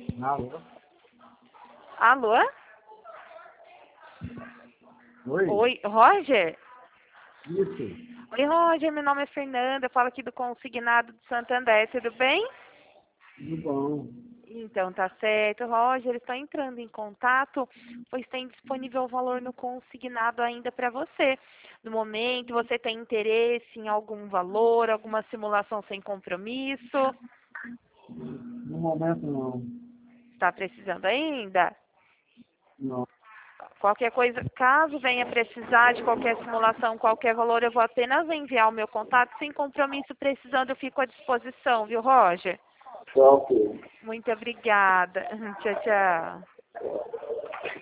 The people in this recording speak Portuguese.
Alô? Alô? Oi? Oi, Roger? Isso. Oi, Roger, meu nome é Fernanda, eu falo aqui do Consignado de Santander, tudo bem? Tudo bom? Então, tá certo. Roger, estou entrando em contato, pois tem disponível o valor no consignado ainda para você. No momento, você tem interesse em algum valor, alguma simulação sem compromisso? No momento não. Está precisando ainda? Não. Qualquer coisa, caso venha precisar de qualquer simulação, qualquer valor, eu vou apenas enviar o meu contato. Sem compromisso, precisando, eu fico à disposição, viu, Roger? Tá ok. Muito obrigada. Tchau, tchau.